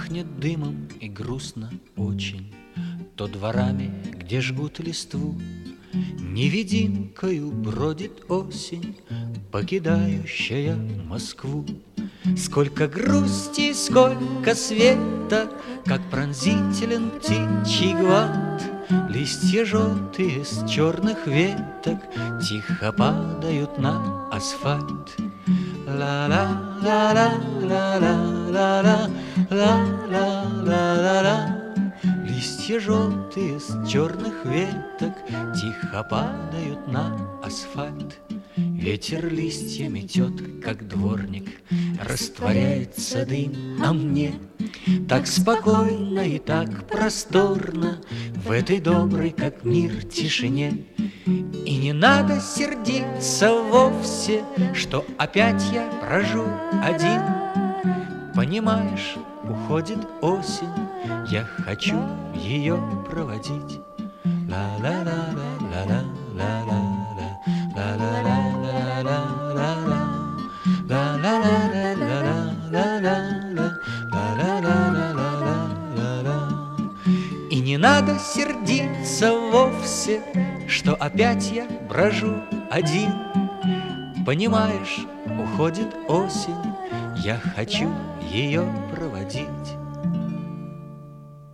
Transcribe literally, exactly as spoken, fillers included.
Пахнет дымом и грустно очень то дворами, где жгут листву. Невидимкою бродит осень, покидающая Москву. Сколько грусти, сколько света, как пронзителен птичий гвалт. Листья желтые с черных веток тихо падают на асфальт. Ла-ла-ла-ла-ла-ла-ла-ла-ла-ла-ла-ла. Листья желтые с черных веток тихо падают на асфальт. Ветер листья метет, как дворник, растворяется дым, а мне так спокойно и так просторно в этой доброй, как мир, тишине. И не надо сердиться вовсе, что опять я брожу один. Понимаешь, уходит осень, я хочу ее проводить. Ла-ла-ла-ла-ла-ла-ла-ла. И не надо сердиться вовсе, что опять я брожу один. Понимаешь, уходит осень, я хочу ее проводить.